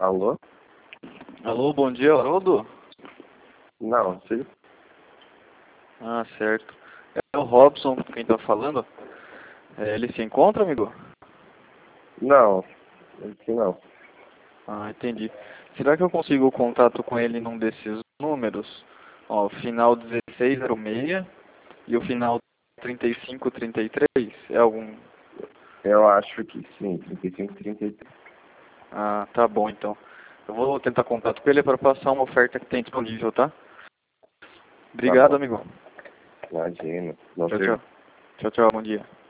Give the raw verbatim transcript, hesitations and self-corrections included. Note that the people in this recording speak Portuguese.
Alô? Alô, bom dia, Haroldo? Não, sim. Ah, certo. É o Robson quem tá falando. É, ele se encontra, amigo? Não, aqui não. Ah, entendi. Será que eu consigo o contato com ele num desses números? Ó, o final dezesseis zero seis e o final trinta e cinco trinta e três? É algum... Eu acho que sim, trinta e cinco, trinta e três. Ah, tá bom então. Eu vou tentar contato com ele para passar uma oferta que tem disponível, tá? Tá Obrigado, bom. amigo. Imagina. Bom Tchau, serviço. tchau. Tchau, tchau, bom dia.